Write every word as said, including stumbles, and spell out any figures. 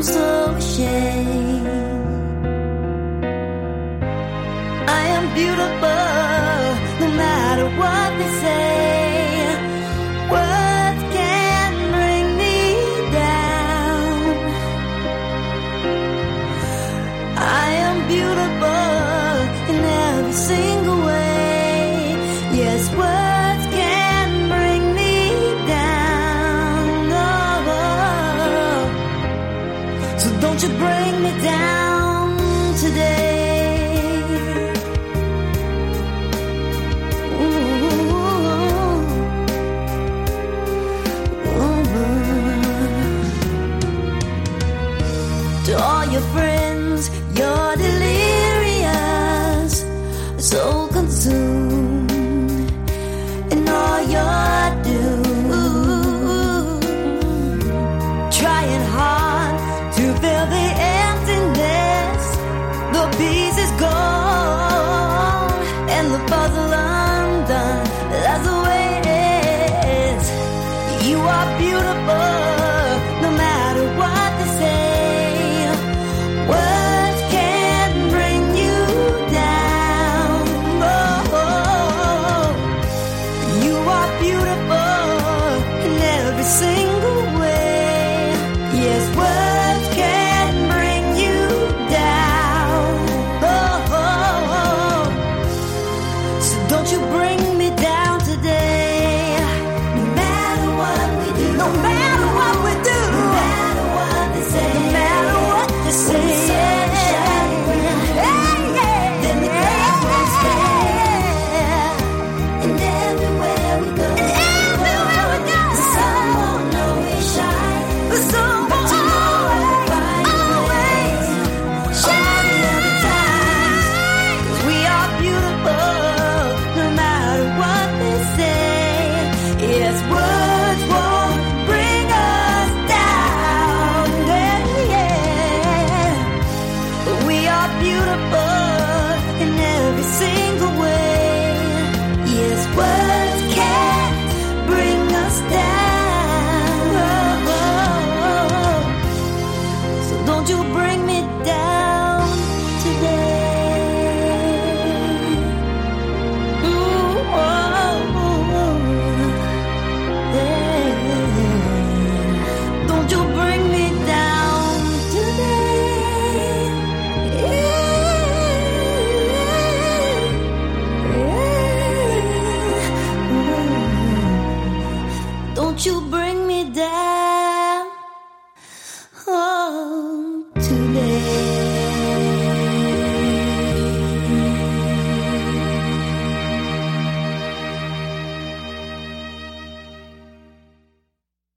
I'm so ashamed. I am beautiful, no matter what they say. Words can bring me down. I am beautiful in every single way. Yes, words can bring me down. Oh, so don't you bring me down today. To all your friends, you're delirious, so consumed in all you're doing, trying hard to fill the emptiness. The piece is gone and the puzzle undone. That's the way it is. You are beautiful, no matter what they say. Words can bring you down. Oh, you are beautiful in every single way. Yes, words can bring you down. Oh, so don't you bring me down today. No matter what we do, no matter what we do, no matter what they say, no matter what they say. Don't you bring me down.